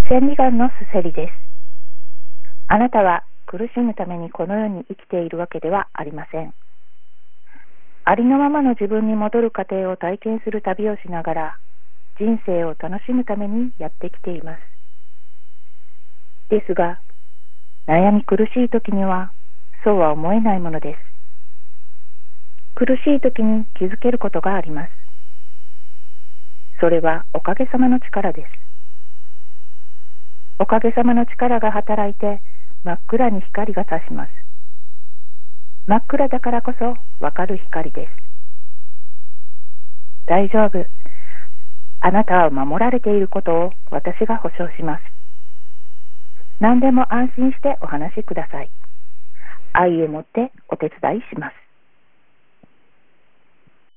千里眼のすせりです。あなたは苦しむためにこの世に生きているわけではありません。ありのままの自分に戻る過程を体験する旅をしながら、人生を楽しむためにやってきています。ですが、悩み苦しい時には、そうは思えないものです。苦しい時に気づけることがあります。それはおかげさまの力です。おかげさまの力が働いて、真っ暗に光が差します。真っ暗だからこそわかる光です。大丈夫。あなたは守られていることを私が保証します。何でも安心してお話しください。愛を持ってお手伝いします。